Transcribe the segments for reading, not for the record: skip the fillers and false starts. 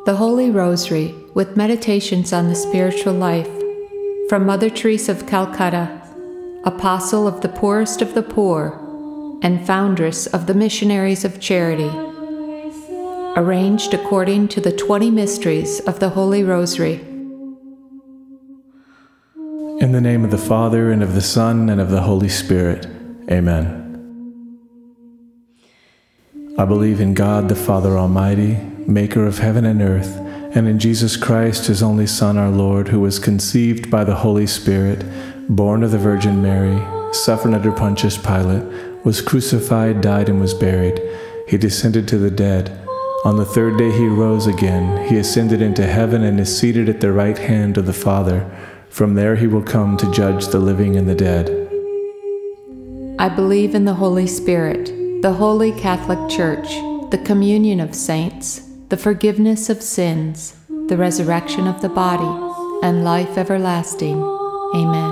The Holy Rosary with Meditations on the Spiritual Life from Mother Teresa of Calcutta, Apostle of the Poorest of the Poor and Foundress of the Missionaries of Charity. Arranged according to the 20 Mysteries of the Holy Rosary. In the name of the Father, and of the Son, and of the Holy Spirit. Amen. I believe in God, the Father Almighty, maker of heaven and earth, and in Jesus Christ, his only Son, our Lord, who was conceived by the Holy Spirit, born of the Virgin Mary, suffered under Pontius Pilate, was crucified, died, and was buried. He descended to the dead. On the third day he rose again. He ascended into heaven and is seated at the right hand of the Father. From there he will come to judge the living and the dead. I believe in the Holy Spirit, the Holy Catholic Church, the communion of saints, the forgiveness of sins, the resurrection of the body, and life everlasting. Amen.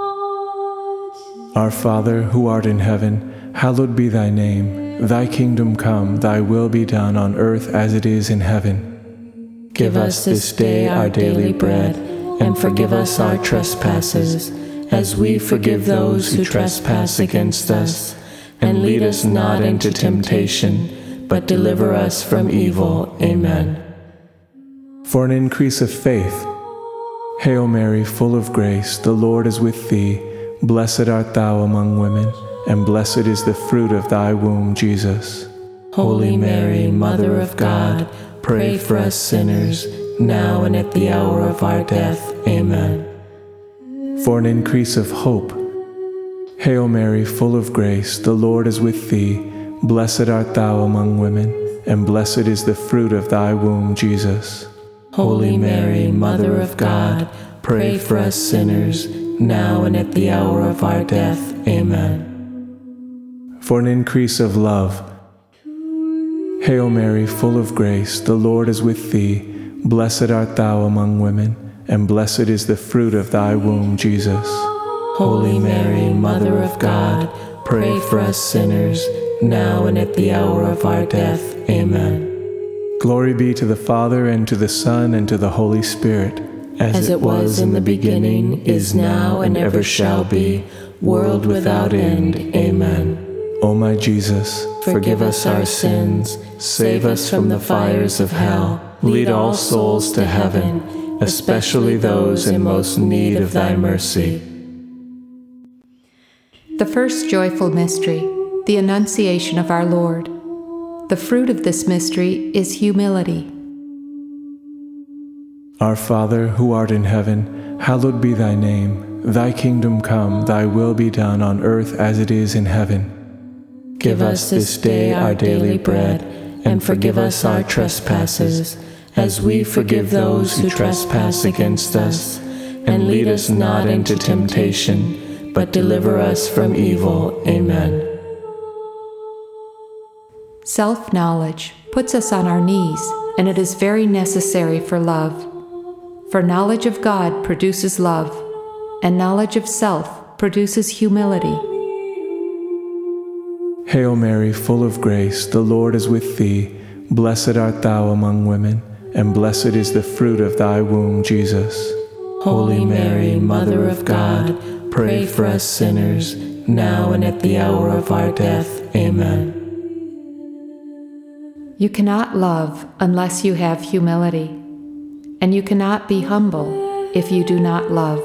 Our Father, who art in heaven, hallowed be thy name. Thy kingdom come, thy will be done on earth as it is in heaven. Give us this day our daily bread, and forgive us our trespasses, as we forgive those who trespass against us. And lead us not into temptation, but deliver us from evil. Amen. For an increase of faith. Hail Mary, full of grace, the Lord is with thee. Blessed art thou among women, and blessed is the fruit of thy womb, Jesus. Holy Mary, Mother of God, pray for us sinners, now and at the hour of our death. Amen. For an increase of hope. Hail Mary, full of grace, the Lord is with thee. Blessed art thou among women, and blessed is the fruit of thy womb, Jesus. Holy Mary, Mother of God, pray for us sinners, now and at the hour of our death. Amen. For an increase of love. Hail Mary, full of grace, the Lord is with thee. Blessed art thou among women, and blessed is the fruit of thy womb, Jesus. Holy Mary, Mother of God, pray for us sinners, now and at the hour of our death. Amen. Glory be to the Father, and to the Son, and to the Holy Spirit. As it was in the beginning, is now, and ever shall be, world without end. Amen. O my Jesus, forgive us our sins, save us from the fires of hell, lead all souls to heaven, especially those in most need of thy mercy. The first joyful mystery, the Annunciation of our Lord. The fruit of this mystery is humility. Our Father, who art in heaven, hallowed be thy name. Thy kingdom come, thy will be done on earth as it is in heaven. Give us this day our daily bread, and forgive us our trespasses, as we forgive those who trespass against us. And lead us not into temptation, but deliver us from evil. Amen. Self-knowledge puts us on our knees, and it is very necessary for love. For knowledge of God produces love, and knowledge of self produces humility. Hail Mary, full of grace, the Lord is with thee. Blessed art thou among women, and blessed is the fruit of thy womb, Jesus. Holy Mary, Mother of God, pray for us sinners, now and at the hour of our death. Amen. You cannot love unless you have humility, and you cannot be humble if you do not love.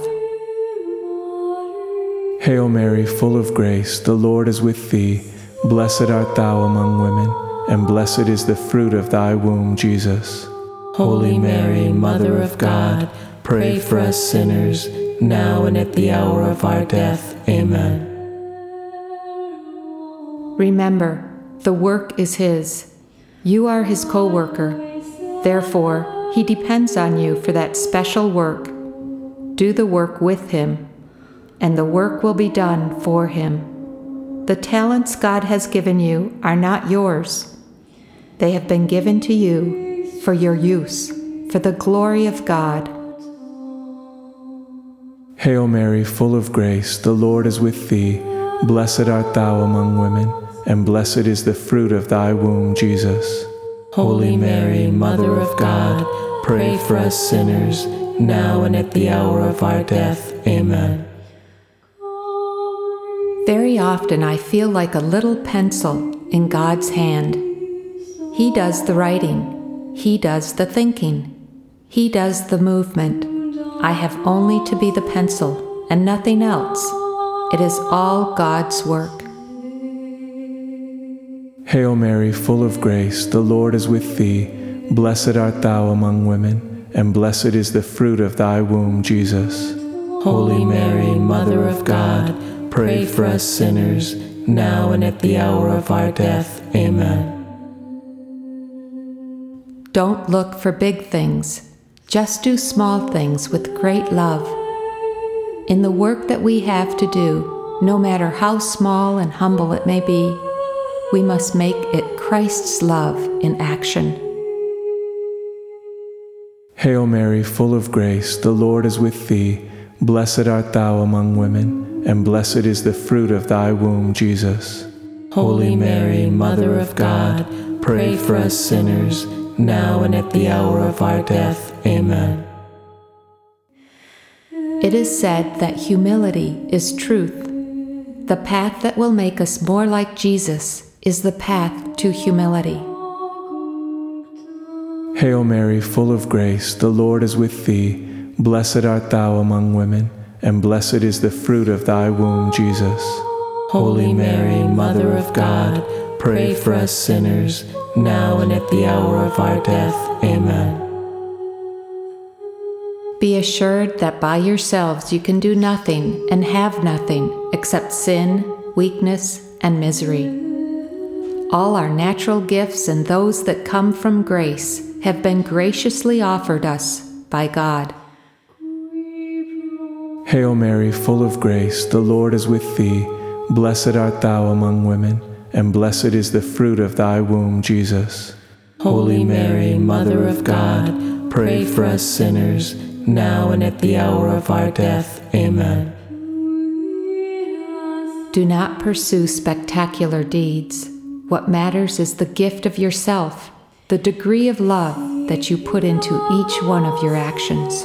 Hail Mary, full of grace, the Lord is with thee. Blessed art thou among women, and blessed is the fruit of thy womb, Jesus. Holy Mary, Mother of God, pray for us sinners, now and at the hour of our death. Amen. Remember, the work is His. You are His co-worker. Therefore, He depends on you for that special work. Do the work with Him, and the work will be done for Him. The talents God has given you are not yours. They have been given to you for your use, for the glory of God. Hail Mary, full of grace, the Lord is with thee. Blessed art thou among women, and blessed is the fruit of thy womb, Jesus. Holy Mary, Mother of God, pray for us sinners, now and at the hour of our death. Amen. Very often I feel like a little pencil in God's hand. He does the writing. He does the thinking. He does the movement. I have only to be the pencil and nothing else. It is all God's work. Hail Mary, full of grace, the Lord is with thee. Blessed art thou among women, and blessed is the fruit of thy womb, Jesus. Holy Mary, Mother of God, pray for us sinners, now and at the hour of our death. Amen. Don't look for big things. Just do small things with great love. In the work that we have to do, no matter how small and humble it may be, we must make it Christ's love in action. Hail Mary, full of grace, the Lord is with thee. Blessed art thou among women, and blessed is the fruit of thy womb, Jesus. Holy Mary, Mother of God, pray for us sinners, now and at the hour of our death. Amen. It is said that humility is truth. The path that will make us more like Jesus is the path to humility. Hail Mary, full of grace, the Lord is with thee. Blessed art thou among women, and blessed is the fruit of thy womb, Jesus. Holy Mary, Mother of God, pray for us sinners, now and at the hour of our death. Amen. Be assured that by yourselves you can do nothing and have nothing except sin, weakness, and misery. All our natural gifts and those that come from grace have been graciously offered us by God. Hail Mary, full of grace, the Lord is with thee. Blessed art thou among women, and blessed is the fruit of thy womb, Jesus. Holy Mary, Mother of God, pray for us sinners, now and at the hour of our death. Amen. Do not pursue spectacular deeds. What matters is the gift of yourself, the degree of love that you put into each one of your actions.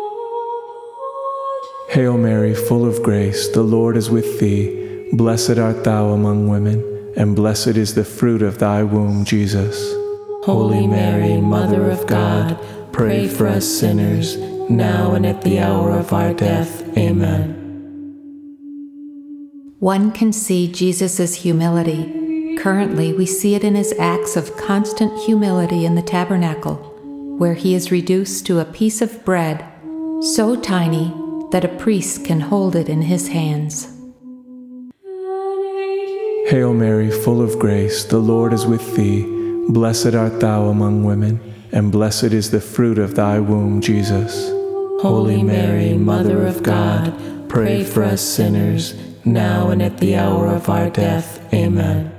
Hail Mary, full of grace, the Lord is with thee. Blessed art thou among women, and blessed is the fruit of thy womb, Jesus. Holy Mary, Mother of God, pray for us sinners, now and at the hour of our death. Amen. One can see Jesus' humility. Currently, we see it in his acts of constant humility in the tabernacle, where he is reduced to a piece of bread so tiny that a priest can hold it in his hands. Hail Mary, full of grace, the Lord is with thee. Blessed art thou among women, and blessed is the fruit of thy womb, Jesus. Holy Mary, Mother of God, pray for us sinners, now and at the hour of our death. Amen.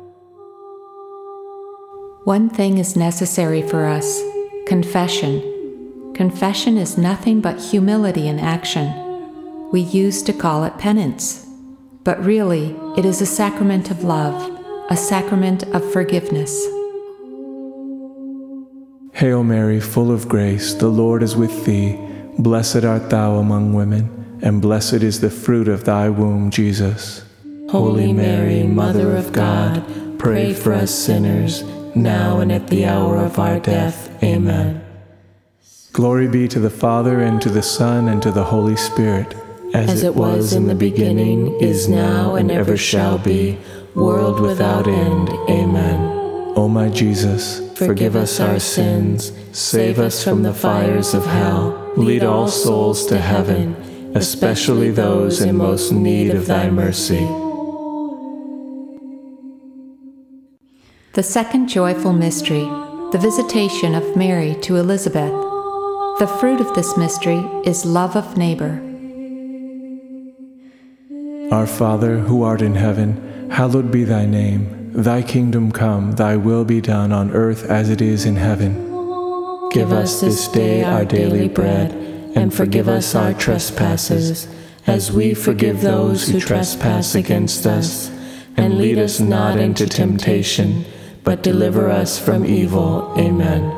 One thing is necessary for us: confession. Confession is nothing but humility in action. We used to call it penance, but really it is a sacrament of love, a sacrament of forgiveness. Hail Mary, full of grace, the Lord is with thee. Blessed art thou among women, and blessed is the fruit of thy womb, Jesus. Holy Mary, Mother of God, pray for us sinners, now and at the hour of our death. Amen. Glory be to the Father, and to the Son, and to the Holy Spirit, as it was in the beginning, is now, and ever shall be, world without end. Amen. O my Jesus, forgive us our sins, save us from the fires of hell, lead all souls to heaven, especially those in most need of thy mercy. The second joyful mystery, the visitation of Mary to Elizabeth. The fruit of this mystery is love of neighbor. Our Father, who art in heaven, hallowed be thy name. Thy kingdom come, thy will be done on earth as it is in heaven. Give us this day our daily bread, and forgive us our trespasses, as we forgive those who trespass against us. And lead us not into temptation, but deliver us from evil. Amen.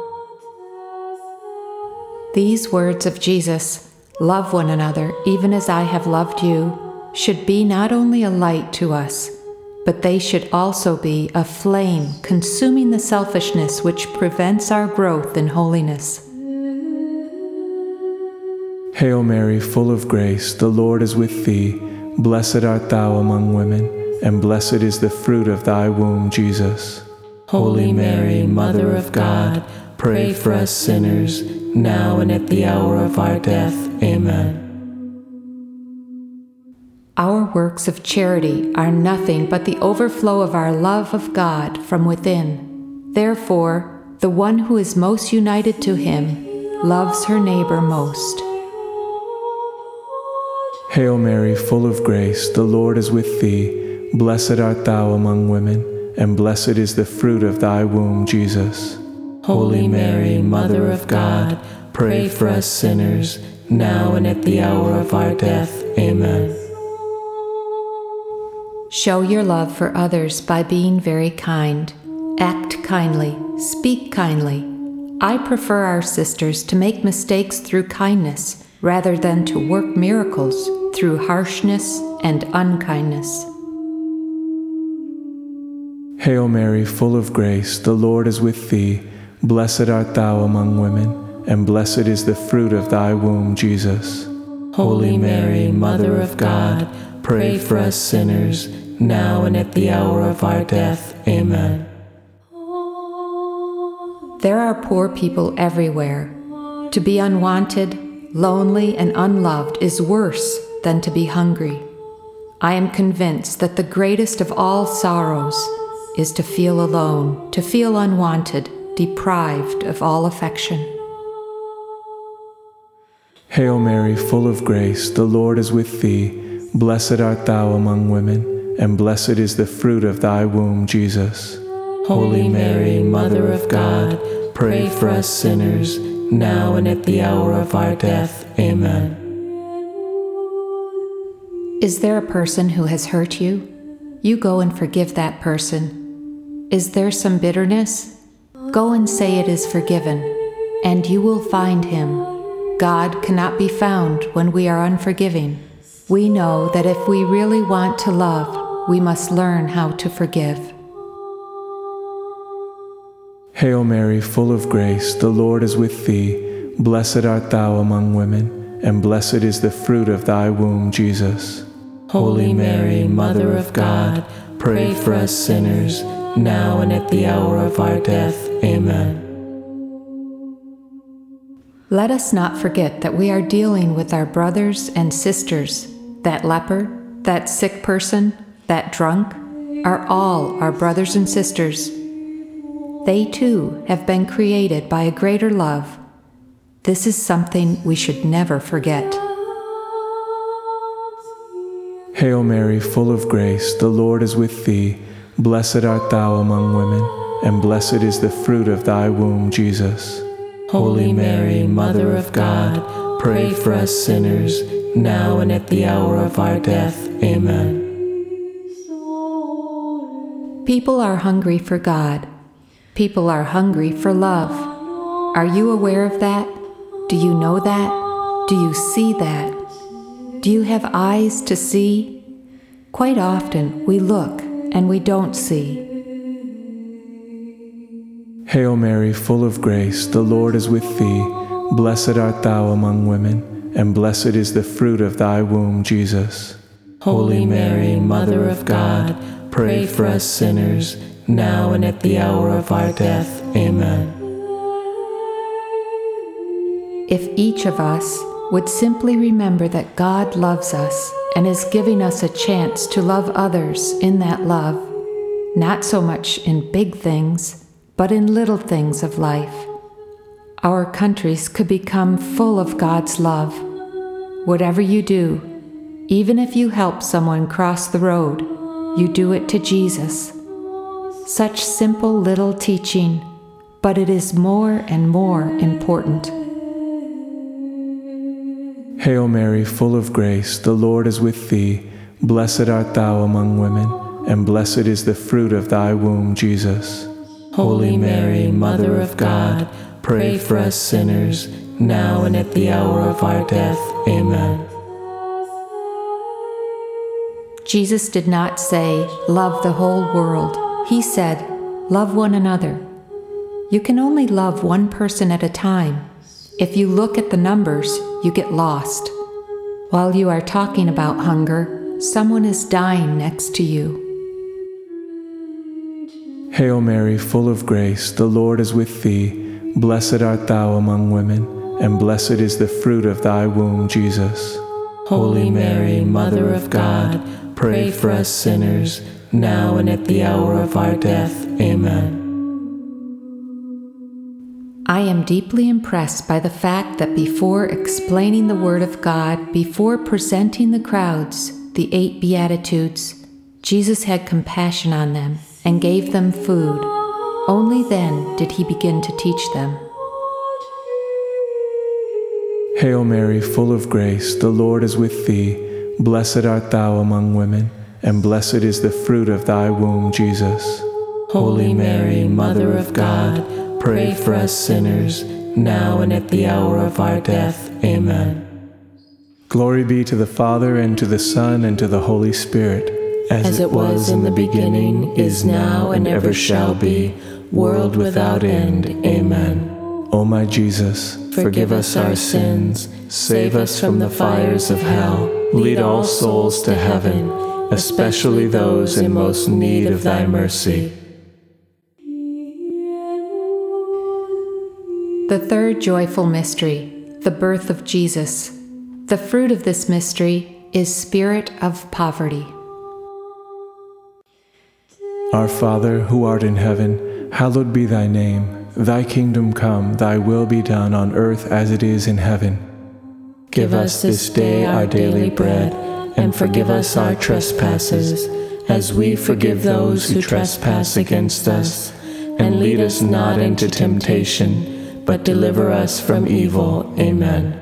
These words of Jesus, "Love one another even as I have loved you," should be not only a light to us, but they should also be a flame consuming the selfishness which prevents our growth in holiness. Hail Mary, full of grace, the Lord is with thee. Blessed art thou among women, and blessed is the fruit of thy womb, Jesus. Holy Mary, Mother of God, pray for us sinners, now and at the hour of our death. Amen. Our works of charity are nothing but the overflow of our love of God from within. Therefore, the one who is most united to Him loves her neighbor most. Hail Mary, full of grace, the Lord is with thee. Blessed art thou among women, and blessed is the fruit of thy womb, Jesus. Holy Mary, Mother of God, pray for us sinners, now and at the hour of our death. Amen. Show your love for others by being very kind. Act kindly, speak kindly. I prefer our sisters to make mistakes through kindness rather than to work miracles through harshness and unkindness. Hail Mary, full of grace, the Lord is with thee. Blessed art thou among women, and blessed is the fruit of thy womb, Jesus. Holy Mary, Mother of God, pray for us sinners, now and at the hour of our death. Amen. There are poor people everywhere. To be unwanted, lonely, and unloved is worse than to be hungry. I am convinced that the greatest of all sorrows is to feel alone, to feel unwanted, deprived of all affection. Hail Mary, full of grace, the Lord is with thee. Blessed art thou among women, and blessed is the fruit of thy womb, Jesus. Holy Mary, Mother of God, pray for us sinners, now and at the hour of our death. Amen. Is there a person who has hurt you? You go and forgive that person. Is there some bitterness? Go and say it is forgiven, and you will find Him. God cannot be found when we are unforgiving. We know that if we really want to love, we must learn how to forgive. Hail Mary, full of grace, the Lord is with thee. Blessed art thou among women, and blessed is the fruit of thy womb, Jesus. Holy Mary, Mother of God, pray for us sinners, now and at the hour of our death. Amen. Let us not forget that we are dealing with our brothers and sisters. That leper, that sick person, that drunk, are all our brothers and sisters. They too have been created by a greater love. This is something we should never forget. Hail Mary, full of grace, the Lord is with thee. Blessed art thou among women, and blessed is the fruit of thy womb, Jesus. Holy Mary, Mother of God, pray for us sinners, now and at the hour of our death. Amen. People are hungry for God. People are hungry for love. Are you aware of that? Do you know that? Do you see that? Do you have eyes to see? Quite often we look and we don't see. Hail Mary, full of grace, the Lord is with thee. Blessed art thou among women, and blessed is the fruit of thy womb, Jesus. Holy Mary, Mother of God, pray for us sinners, now and at the hour of our death. Amen. If each of us would simply remember that God loves us and is giving us a chance to love others in that love, not so much in big things, but in little things of life, our countries could become full of God's love. Whatever you do, even if you help someone cross the road, you do it to Jesus. Such simple little teaching, but it is more and more important. Hail Mary, full of grace, the Lord is with thee. Blessed art thou among women, and blessed is the fruit of thy womb, Jesus. Holy Mary, Mother of God, pray for us sinners, now and at the hour of our death. Amen. Jesus did not say, love the whole world. He said, love one another. You can only love one person at a time. If you look at the numbers, you get lost. While you are talking about hunger, someone is dying next to you. Hail Mary, full of grace, the Lord is with thee. Blessed art thou among women, and blessed is the fruit of thy womb, Jesus. Holy Mary, Mother of God, pray for us sinners, now and at the hour of our death. Amen. I am deeply impressed by the fact that before explaining the Word of God, before presenting the crowds the 8 Beatitudes, Jesus had compassion on them and gave them food. Only then did he begin to teach them. Hail Mary, full of grace, the Lord is with thee. Blessed art thou among women, and blessed is the fruit of thy womb, Jesus. Holy Mary, Mother of God, pray for us sinners, now and at the hour of our death. Amen. Glory be to the Father, and to the Son, and to the Holy Spirit, as it was in the beginning, is now, and ever shall be, world without end. Amen. O my Jesus, forgive us our sins, save us from the fires of hell, lead all souls to heaven, especially those in most need of thy mercy. The third joyful mystery, the birth of Jesus. The fruit of this mystery is spirit of poverty. Our Father, who art in heaven, hallowed be thy name. Thy kingdom come, thy will be done on earth as it is in heaven. Give us this day our daily bread, and forgive us our trespasses, as we forgive those who trespass against us. And lead us not into temptation, but deliver us from evil. Amen.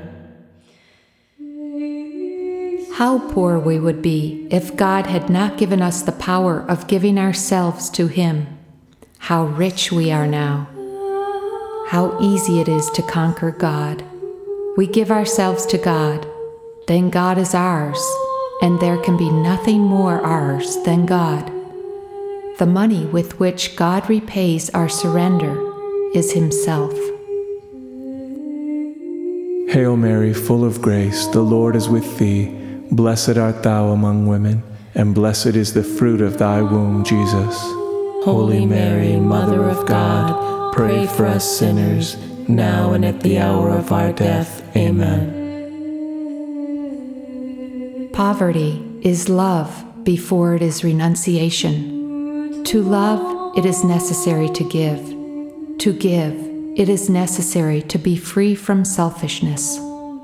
How poor we would be if God had not given us the power of giving ourselves to Him. How rich we are now. How easy it is to conquer God. We give ourselves to God, then God is ours, and there can be nothing more ours than God. The money with which God repays our surrender is Himself. Hail Mary, full of grace, the Lord is with thee. Blessed art thou among women, and blessed is the fruit of thy womb, Jesus. Holy Mary, Mother of God, pray for us sinners, now and at the hour of our death. Amen. Poverty is love before it is renunciation. To love, it is necessary to give. To give, it is necessary to be free from selfishness.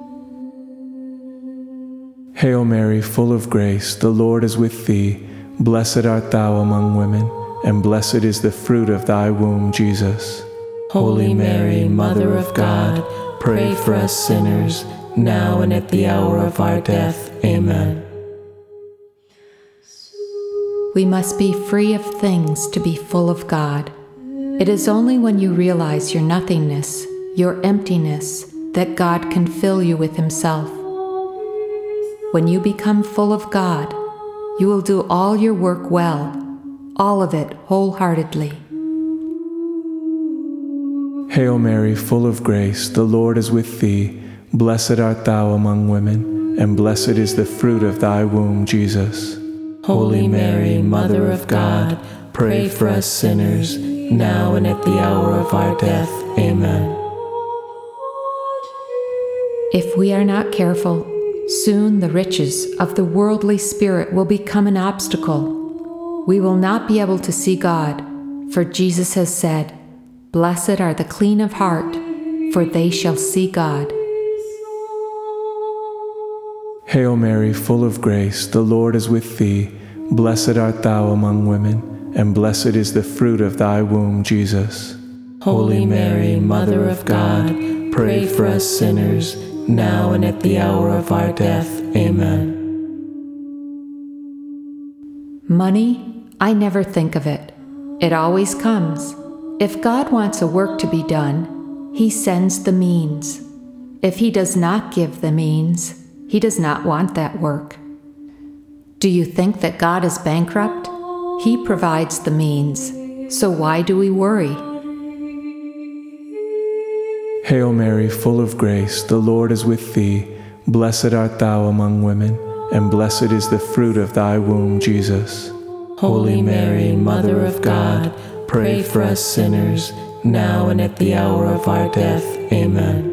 Hail Mary, full of grace, the Lord is with thee. Blessed art thou among women, and blessed is the fruit of thy womb, Jesus. Holy Mary, Mother of God, pray for us sinners, now and at the hour of our death. Amen. We must be free of things to be full of God. It is only when you realize your nothingness, your emptiness, that God can fill you with Himself. When you become full of God, you will do all your work well, all of it wholeheartedly. Hail Mary, full of grace, the Lord is with thee. Blessed art thou among women, and blessed is the fruit of thy womb, Jesus. Holy Mary, Mother of God, pray for us sinners, now and at the hour of our death. Amen. If we are not careful, soon the riches of the worldly spirit will become an obstacle. We will not be able to see God, for Jesus has said, "Blessed are the clean of heart, for they shall see God." Hail Mary, full of grace, the Lord is with thee. Blessed art thou among women, and blessed is the fruit of thy womb, Jesus. Holy Mary, Mother of God, pray for us sinners, now and at the hour of our death. Amen. Money, I never think of it. It always comes. If God wants a work to be done, He sends the means. If He does not give the means, He does not want that work. Do you think that God is bankrupt? He provides the means. So why do we worry? Hail Mary, full of grace, the Lord is with thee. Blessed art thou among women, and blessed is the fruit of thy womb, Jesus. Holy Mary, Mother of God, pray for us sinners, now and at the hour of our death. Amen.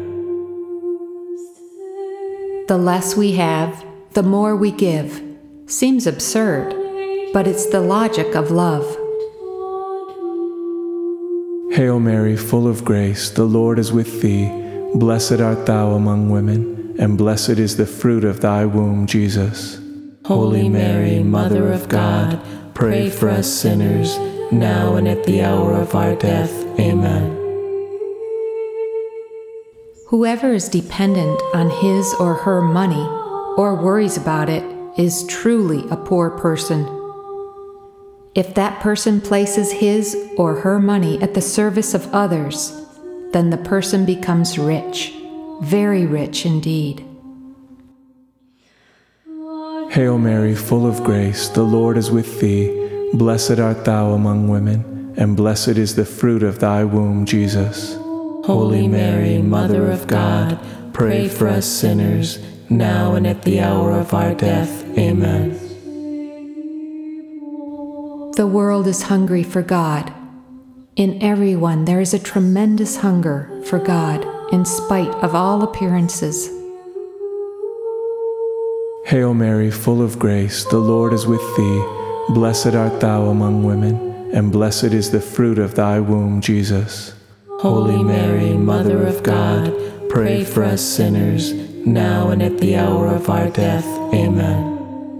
The less we have, the more we give. Seems absurd, but it's the logic of love. Hail Mary, full of grace, the Lord is with thee. Blessed art thou among women, and blessed is the fruit of thy womb, Jesus. Holy Mary, Mother of God, pray for us sinners, now and at the hour of our death. Amen. Whoever is dependent on his or her money, or worries about it, is truly a poor person. If that person places his or her money at the service of others, then the person becomes rich, very rich indeed. Hail Mary, full of grace, the Lord is with thee. Blessed art thou among women, and blessed is the fruit of thy womb, Jesus. Holy Mary, Mother of God, pray for us sinners, now and at the hour of our death. Amen. The world is hungry for God. In everyone there is a tremendous hunger for God, in spite of all appearances. Hail Mary, full of grace, the Lord is with thee. Blessed art thou among women, and blessed is the fruit of thy womb, Jesus. Holy Mary, Mother of God, pray for us sinners, now and at the hour of our death. Amen.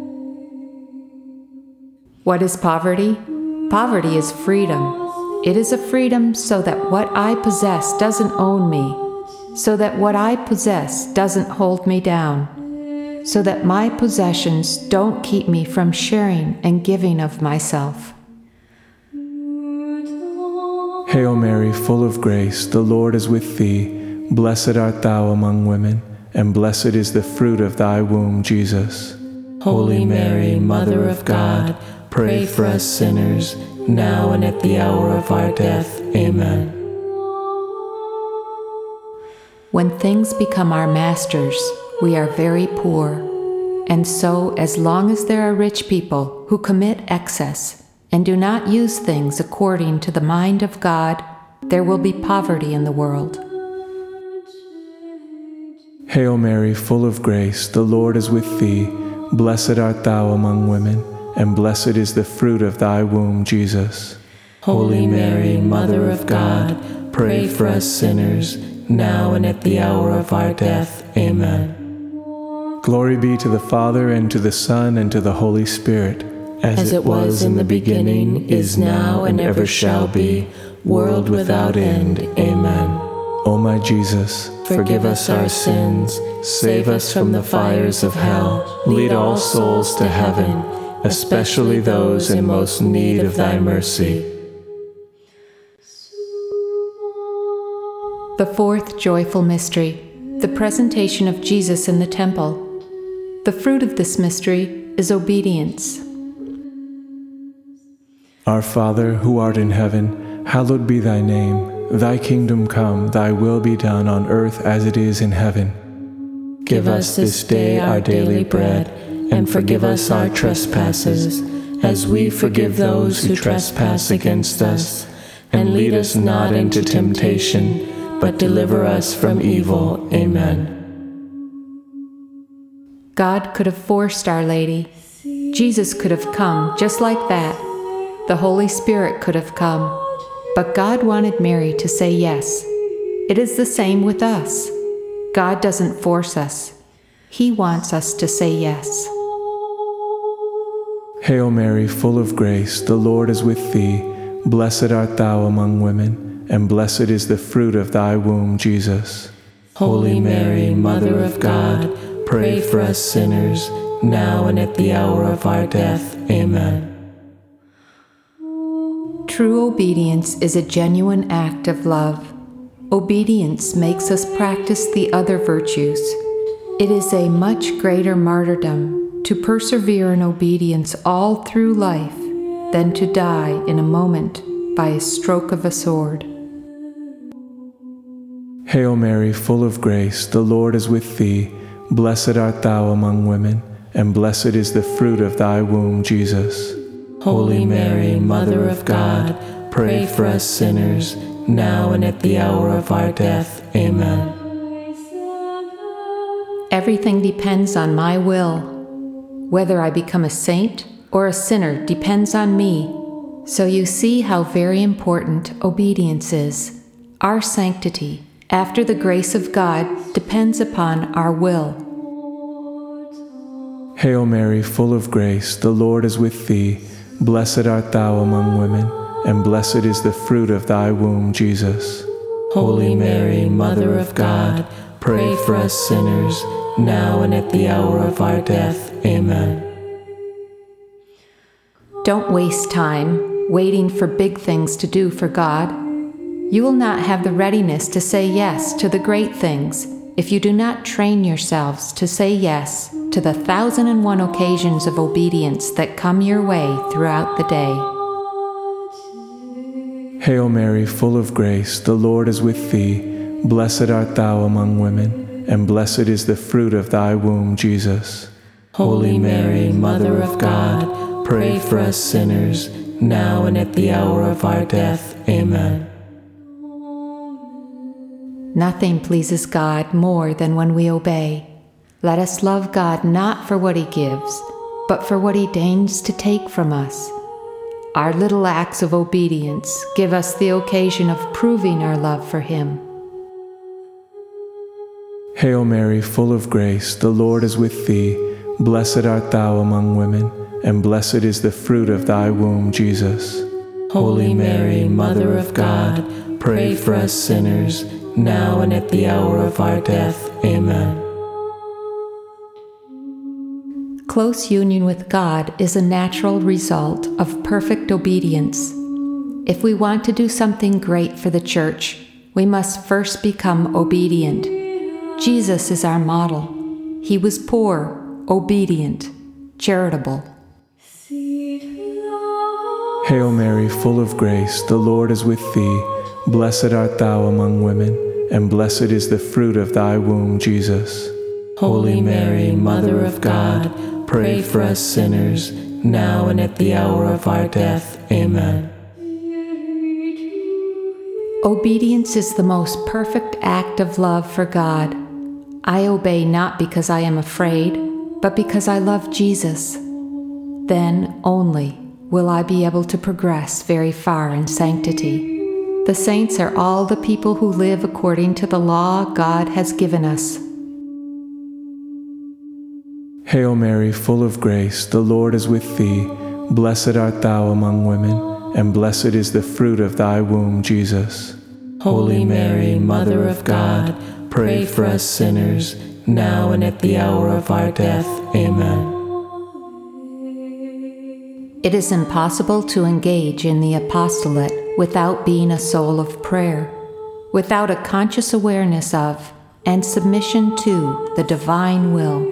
What is poverty? Poverty is freedom. It is a freedom so that what I possess doesn't own me, so that what I possess doesn't hold me down, so that my possessions don't keep me from sharing and giving of myself. Hail Mary, full of grace, the Lord is with thee. Blessed art thou among women, and blessed is the fruit of thy womb, Jesus. Holy Mary, Mother of God, pray for us sinners, now and at the hour of our death. Amen. When things become our masters, we are very poor. And so, as long as there are rich people who commit excess and do not use things according to the mind of God, there will be poverty in the world. Hail Mary, full of grace, the Lord is with thee. Blessed art thou among women, and blessed is the fruit of thy womb, Jesus. Holy Mary, Mother of God, pray for us sinners, now and at the hour of our death. Amen. Glory be to the Father, and to the Son, and to the Holy Spirit, as it was in the beginning, is now, and ever shall be, world without end. Amen. O my Jesus, forgive us our sins, save us from the fires of hell, lead all souls to heaven, especially those in most need of thy mercy. The fourth joyful mystery, the presentation of Jesus in the temple. The fruit of this mystery is obedience. Our Father, who art in heaven, hallowed be thy name. Thy kingdom come, thy will be done on earth as it is in heaven. Give us this day our daily bread, and forgive us our trespasses, as we forgive those who trespass against us. And lead us not into temptation, but deliver us from evil. Amen. God could have forced Our Lady. Jesus could have come just like that. The Holy Spirit could have come. But God wanted Mary to say yes. It is the same with us. God doesn't force us. He wants us to say yes. Hail Mary, full of grace, the Lord is with thee. Blessed art thou among women, and blessed is the fruit of thy womb, Jesus. Holy Mary, Mother of God, pray for us sinners, now and at the hour of our death. Amen. True obedience is a genuine act of love. Obedience makes us practice the other virtues. It is a much greater martyrdom to persevere in obedience all through life than to die in a moment by a stroke of a sword. Hail Mary, full of grace, the Lord is with thee. Blessed art thou among women, and blessed is the fruit of thy womb, Jesus. Holy Mary, Mother of God, pray for us sinners, now and at the hour of our death. Amen. Everything depends on my will. Whether I become a saint or a sinner depends on me. So you see how very important obedience is. Our sanctity, after the grace of God, depends upon our will. Hail Mary, full of grace, the Lord is with thee. Blessed art thou among women, and blessed is the fruit of thy womb, Jesus. Holy Mary, Mother of God, pray for us sinners, now and at the hour of our death. Amen. Don't waste time waiting for big things to do for God. You will not have the readiness to say yes to the great things if you do not train yourselves to say yes to the 1,001 occasions of obedience that come your way throughout the day. Hail Mary, full of grace, the Lord is with thee. Blessed art thou among women, and blessed is the fruit of thy womb, Jesus. Holy Mary, Mother of God, pray for us sinners, now and at the hour of our death. Amen. Nothing pleases God more than when we obey. Let us love God not for what He gives, but for what He deigns to take from us. Our little acts of obedience give us the occasion of proving our love for Him. Hail Mary, full of grace, the Lord is with thee. Blessed art thou among women, and blessed is the fruit of thy womb, Jesus. Holy Mary, Mother of God, pray for us sinners, now and at the hour of our death. Amen. Close union with God is a natural result of perfect obedience. If we want to do something great for the Church, we must first become obedient. Jesus is our model. He was poor, obedient, charitable. Hail Mary, full of grace, the Lord is with thee. Blessed art thou among women, and blessed is the fruit of thy womb, Jesus. Holy Mary, Mother of God, pray for us sinners, now and at the hour of our death. Amen. Obedience is the most perfect act of love for God. I obey not because I am afraid, but because I love Jesus. Then only will I be able to progress very far in sanctity. The saints are all the people who live according to the law God has given us. Hail Mary, full of grace, the Lord is with thee. Blessed art thou among women, and blessed is the fruit of thy womb, Jesus. Holy Mary, Mother of God, pray for us sinners, now and at the hour of our death. Amen. It is impossible to engage in the apostolate without being a soul of prayer, without a conscious awareness of and submission to the divine will.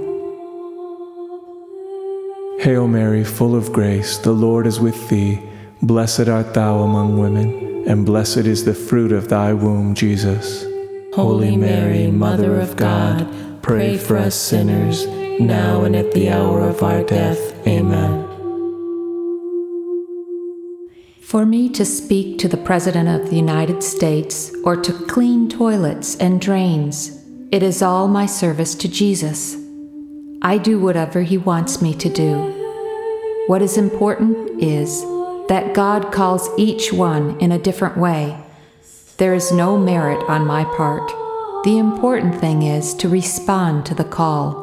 Hail Mary, full of grace, the Lord is with thee. Blessed art thou among women, and blessed is the fruit of thy womb, Jesus. Holy Mary, Mother of God, pray for us sinners, now and at the hour of our death. Amen. For me to speak to the President of the United States or to clean toilets and drains, it is all my service to Jesus. I do whatever He wants me to do. What is important is that God calls each one in a different way. There is no merit on my part. The important thing is to respond to the call.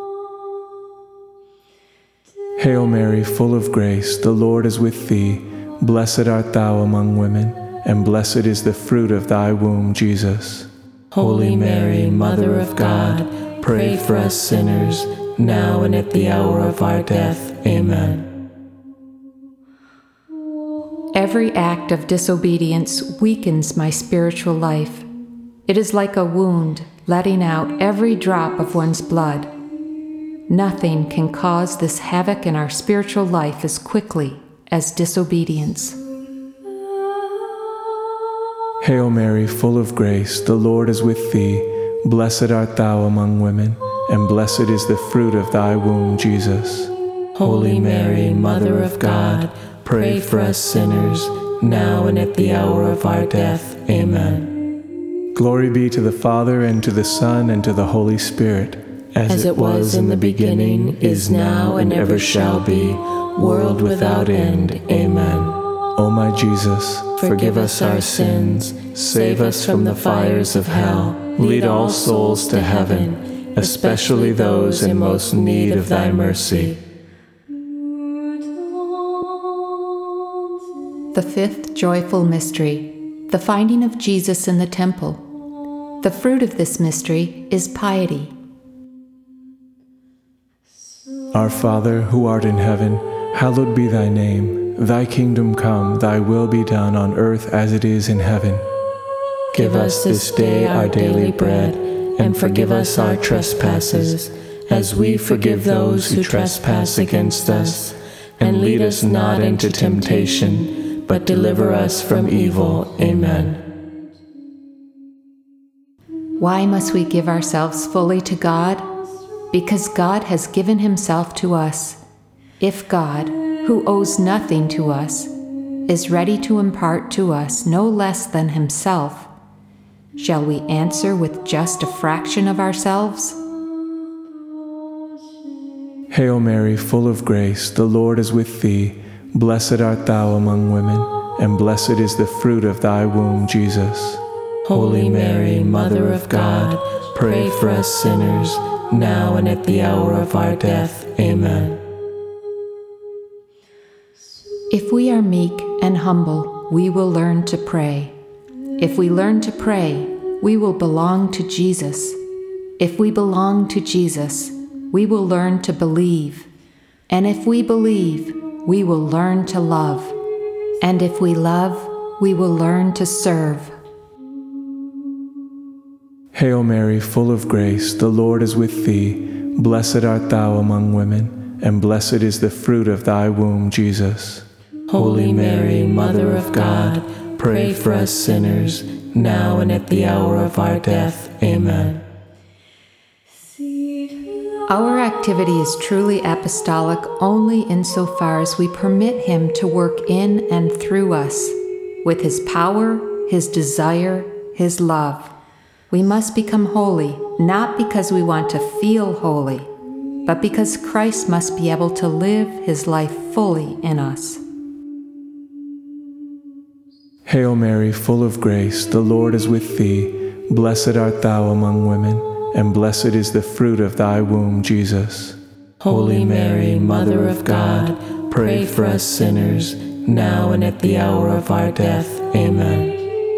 Hail Mary, full of grace, the Lord is with thee. Blessed art thou among women, and blessed is the fruit of thy womb, Jesus. Holy Mary, Mother of God, pray for us sinners, now and at the hour of our death. Amen. Every act of disobedience weakens my spiritual life. It is like a wound, letting out every drop of one's blood. Nothing can cause this havoc in our spiritual life as quickly as disobedience. Hail Mary, full of grace, the Lord is with thee. Blessed art thou among women, and blessed is the fruit of thy womb, Jesus. Holy Mary, Mother of God, pray for us sinners, now and at the hour of our death. Amen. Glory be to the Father, and to the Son, and to the Holy Spirit, as it was in the beginning, is now, and ever shall be, world without end. Amen. O my Jesus, forgive us our sins, save us from the fires of hell, lead all souls to heaven, especially those in most need of thy mercy. The fifth joyful mystery, the finding of Jesus in the temple. The fruit of this mystery is piety. Our Father, who art in heaven, hallowed be thy name. Thy kingdom come, thy will be done on earth as it is in heaven. Give us this day our daily bread, and forgive us our trespasses, as we forgive those who trespass against us. And lead us not into temptation, but deliver us from evil. Amen. Why must we give ourselves fully to God? Because God has given himself to us. If God, who owes nothing to us, is ready to impart to us no less than himself, shall we answer with just a fraction of ourselves? Hail Mary, full of grace, the Lord is with thee. Blessed art thou among women, and blessed is the fruit of thy womb, Jesus. Holy Mary, Mother of God, pray for us sinners, now and at the hour of our death. Amen. If we are meek and humble, we will learn to pray. If we learn to pray, we will belong to Jesus. If we belong to Jesus, we will learn to believe. And if we believe, we will learn to love. And if we love, we will learn to serve. Hail Mary, full of grace, the Lord is with thee. Blessed art thou among women, and blessed is the fruit of thy womb, Jesus. Holy Mary, Mother of God, pray for us sinners, now and at the hour of our death. Amen. Our activity is truly apostolic only insofar as we permit him to work in and through us, with his power, his desire, his love. We must become holy, not because we want to feel holy, but because Christ must be able to live his life fully in us. Hail Mary, full of grace, the Lord is with thee. Blessed art thou among women, and blessed is the fruit of thy womb, Jesus. Holy Mary, Mother of God, pray for us sinners, now and at the hour of our death. Amen.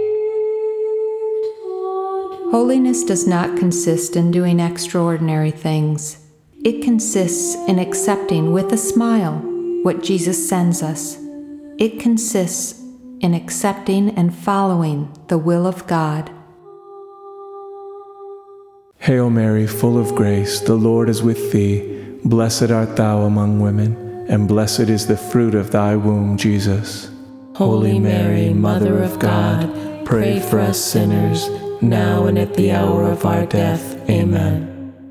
Holiness does not consist in doing extraordinary things. It consists in accepting with a smile what Jesus sends us. It consists in accepting and following the will of God. Hail Mary, full of grace, the Lord is with thee. Blessed art thou among women, and blessed is the fruit of thy womb, Jesus. Holy Mary, Mother of God, pray for us sinners, now and at the hour of our death. Amen.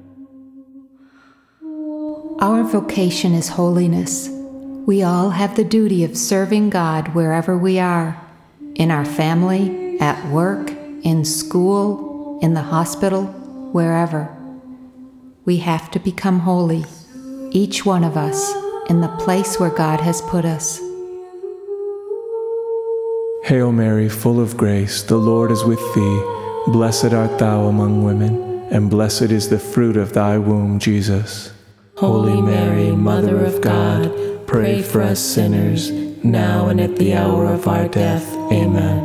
Our vocation is holiness. We all have the duty of serving God wherever we are, in our family, at work, in school, in the hospital, wherever. We have to become holy, each one of us, in the place where God has put us. Hail Mary, full of grace, the Lord is with thee. Blessed art thou among women, and blessed is the fruit of thy womb, Jesus. Holy Mary, Mother of God, pray for us sinners, now and at the hour of our death. Amen.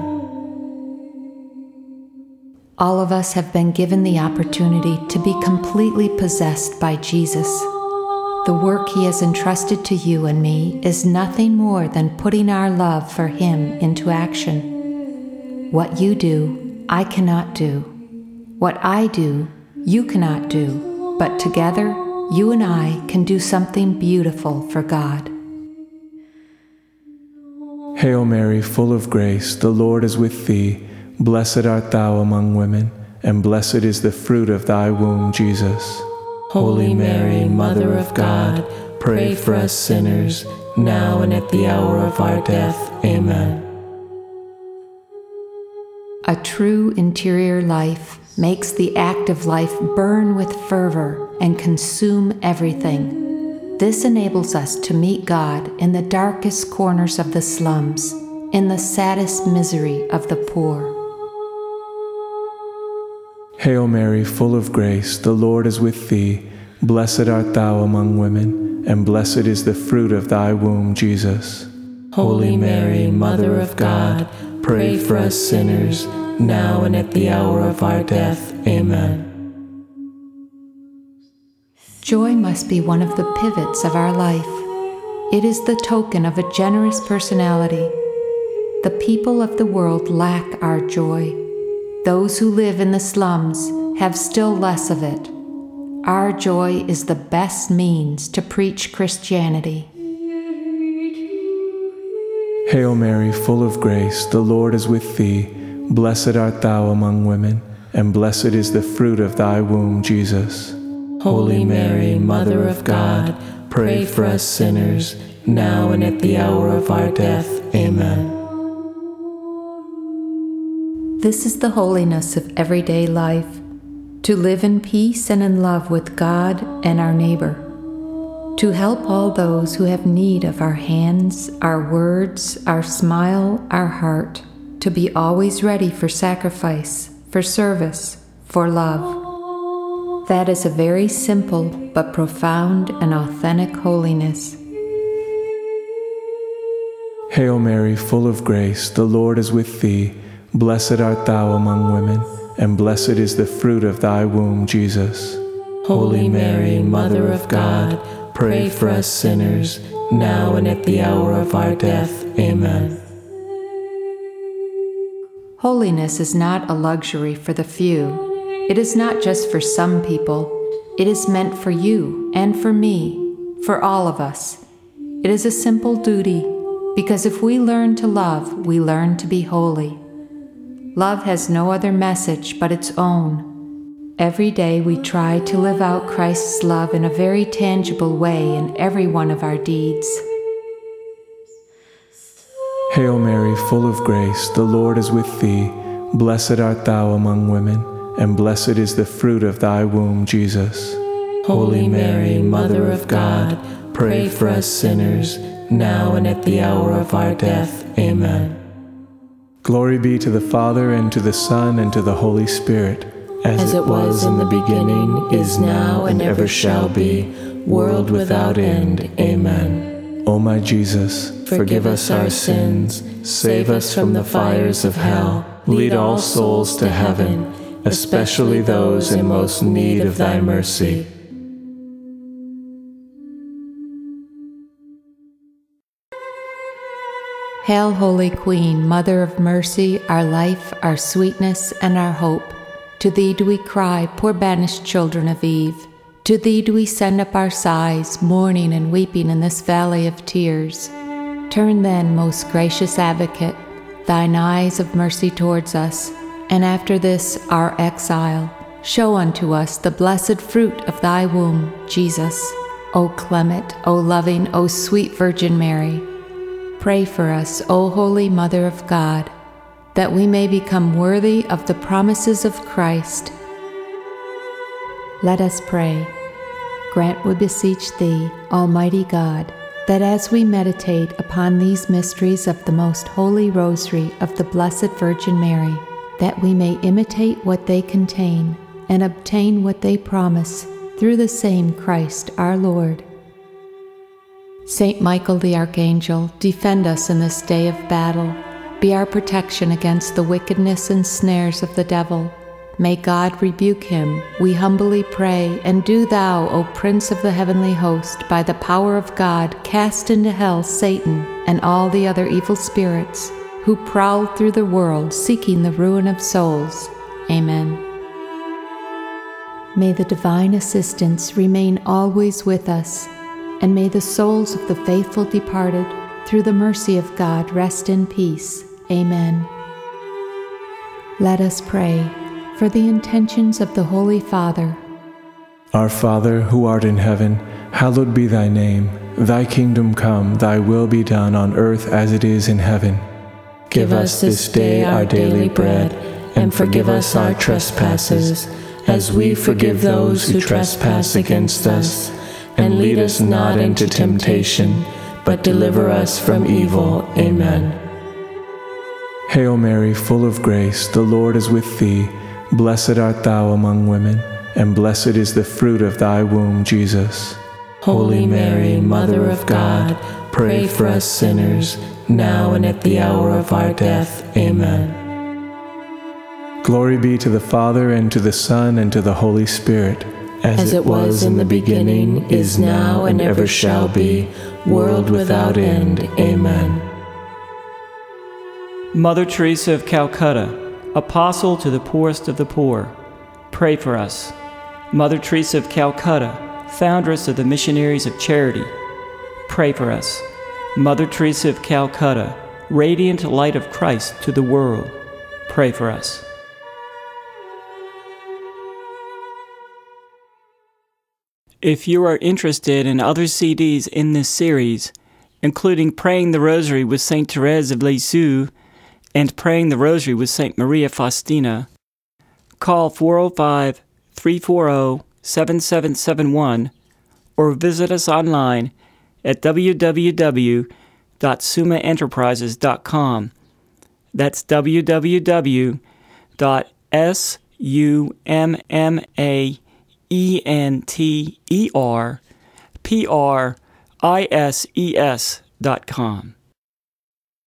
All of us have been given the opportunity to be completely possessed by Jesus. The work He has entrusted to you and me is nothing more than putting our love for Him into action. What you do, I cannot do. What I do, you cannot do. But together, you and I can do something beautiful for God. Hail Mary, full of grace, the Lord is with thee. Blessed art thou among women, and blessed is the fruit of thy womb, Jesus. Holy Mary, Mother of God, pray for us sinners, now and at the hour of our death. Amen. A true interior life makes the active life burn with fervor and consume everything. This enables us to meet God in the darkest corners of the slums, in the saddest misery of the poor. Hail Mary, full of grace, the Lord is with thee. Blessed art thou among women, and blessed is the fruit of thy womb, Jesus. Holy Mary, Mother of God, pray for us sinners, now and at the hour of our death. Amen. Joy must be one of the pivots of our life. It is the token of a generous personality. The people of the world lack our joy. Those who live in the slums have still less of it. Our joy is the best means to preach Christianity. Hail Mary, full of grace, the Lord is with thee. Blessed art thou among women, and blessed is the fruit of thy womb, Jesus. Holy Mary, Mother of God, pray for us sinners, now and at the hour of our death. Amen. This is the holiness of everyday life, to live in peace and in love with God and our neighbor, to help all those who have need of our hands, our words, our smile, our heart, to be always ready for sacrifice, for service, for love. That is a very simple but profound and authentic holiness. Hail Mary, full of grace, the Lord is with thee. Blessed art thou among women, and blessed is the fruit of thy womb, Jesus. Holy Mary, Mother of God, pray for us sinners, now and at the hour of our death. Amen. Holiness is not a luxury for the few. It is not just for some people. It is meant for you and for me, for all of us. It is a simple duty, because if we learn to love, we learn to be holy. Love has no other message but its own. Every day we try to live out Christ's love in a very tangible way in every one of our deeds. Hail Mary, full of grace, the Lord is with thee. Blessed art thou among women, and blessed is the fruit of thy womb, Jesus. Holy Mary, Mother of God, pray for us sinners, now and at the hour of our death. Amen. Glory be to the Father, and to the Son, and to the Holy Spirit, as it was in the beginning, is now, and ever shall be, world without end. Amen. O my Jesus, forgive us our sins, save us from the fires of hell, lead all souls to heaven, especially those in most need of thy mercy. Hail, Holy Queen, Mother of Mercy, our life, our sweetness, and our hope. To thee do we cry, poor banished children of Eve. To thee do we send up our sighs, mourning and weeping in this valley of tears. Turn then, most gracious Advocate, thine eyes of mercy towards us, and after this our exile, show unto us the blessed fruit of thy womb, Jesus. O clement, O loving, O sweet Virgin Mary, pray for us, O Holy Mother of God, that we may become worthy of the promises of Christ. Let us pray. Grant, we beseech thee, Almighty God, that as we meditate upon these mysteries of the most holy rosary of the Blessed Virgin Mary, that we may imitate what they contain and obtain what they promise through the same Christ our Lord. Saint Michael the Archangel, defend us in this day of battle. Be our protection against the wickedness and snares of the devil. May God rebuke him, we humbly pray, and do thou, O Prince of the heavenly host, by the power of God, cast into hell Satan and all the other evil spirits who prowl through the world seeking the ruin of souls. Amen. May the divine assistance remain always with us, and may the souls of the faithful departed, through the mercy of God, rest in peace. Amen. Let us pray for the intentions of the Holy Father. Our Father, who art in heaven, hallowed be thy name. Thy kingdom come, thy will be done on earth as it is in heaven. Give us this day our daily bread, and forgive us our trespasses, as we forgive those who trespass against us. And lead us not into temptation, but deliver us from evil. Amen. Hail Mary, full of grace, the Lord is with thee. Blessed art thou among women, and blessed is the fruit of thy womb, Jesus. Holy Mary, Mother of God, pray for us sinners, now and at the hour of our death. Amen. Glory be to the Father, and to the Son, and to the Holy Spirit, as it was in the beginning, is now, and ever shall be, world without end. Amen. Mother Teresa of Calcutta, Apostle to the poorest of the poor, pray for us. Mother Teresa of Calcutta, Foundress of the Missionaries of Charity, pray for us. Mother Teresa of Calcutta, Radiant Light of Christ to the world, pray for us. If you are interested in other CDs in this series, including Praying the Rosary with St. Therese of Lisieux and Praying the Rosary with St. Maria Faustina, call 405-340-7771 or visit us online at www.sumaenterprises.com. That's www.sumaenterprises.com.